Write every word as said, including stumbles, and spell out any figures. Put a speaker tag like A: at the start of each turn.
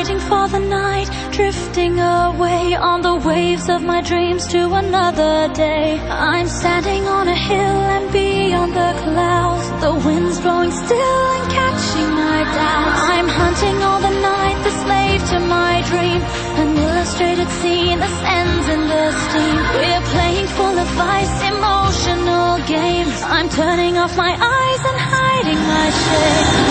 A: waiting for the night, drifting away on the waves of my dreams to another day. I'm standing on a hill and beyond the clouds, the wind's blowing still and catching my doubts. I'm hunting all the night, the slave to my dream, an illustrated scene that ends in the steam. We're playing full of vice, emotional games. I'm turning off my eyes and hiding my shame.